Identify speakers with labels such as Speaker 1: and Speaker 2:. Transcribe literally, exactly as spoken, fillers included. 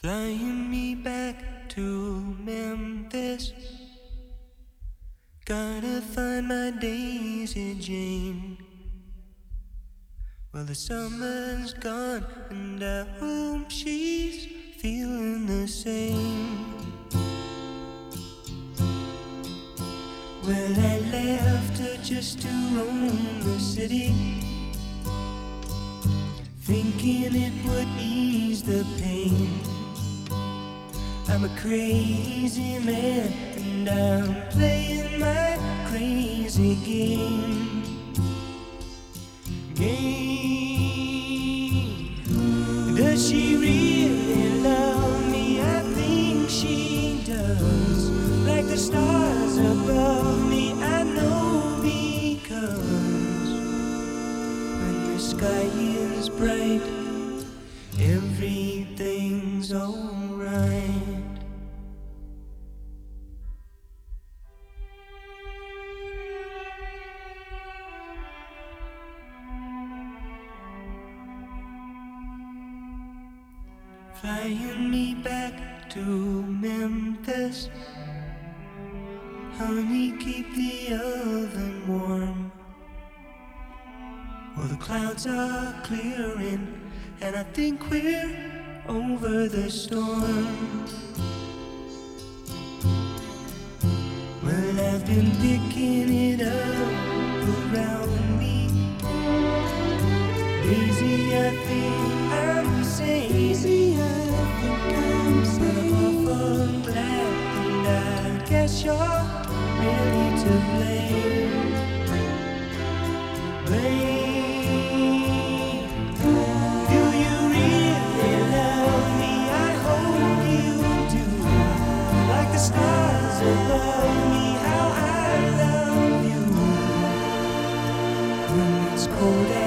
Speaker 1: Flying me back to Memphis. Gotta find my Daisy Jane. Well, the summer's gone, and I hope she's feeling the same. Well, I left her just to roam the city, thinking it would ease the pain. I'm a crazy man, and I'm playing my crazy game. Game. Does she really love me? I think she does. Like the stars above me, I know, because when the sky is bright, everything's alright. Flying me back to Memphis. Honey, keep the oven warm. Well, the clouds are clearing, and I think we're over the storm. Well, I've been picking it up around me. Daisy, I think I'm safe. Daisy, I think I'm safe. But I'm awful glad, and I guess you're really to blame. Blame. Do you really love me? I hope you do. Like the stars above me, how I love you. When it's cold